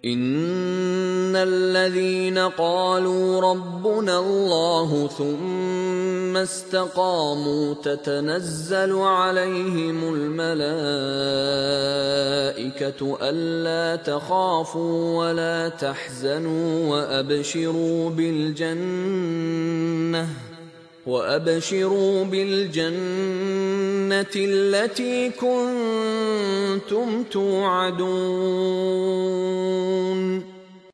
إن الذين قالوا ربنا الله ثم استقاموا تتنزل عليهم الملائكة ألا تخافوا ولا تحزنوا وأبشروا بالجنة التي كنتم توعدون